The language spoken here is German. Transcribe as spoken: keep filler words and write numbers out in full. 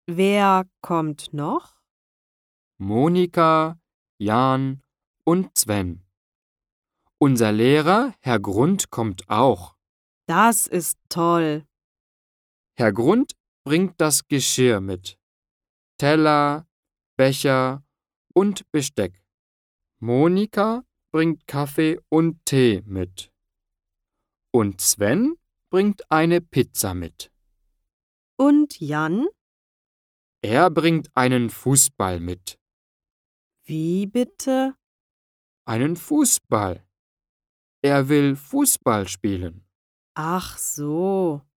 Wer kommt noch? Monika, Jan und Sven. Unser Lehrer, Herr Grund, kommt auch. Das ist toll. Herr Grund bringt das Geschirr mit. Teller, Becher und Besteck. Monika bringt Kaffee und Tee mit. Und Sven bringt eine Pizza mit. Und Jan? Er bringt einen Fußball mit. Wie bitte? Einen Fußball. Er will Fußball spielen. Ach so.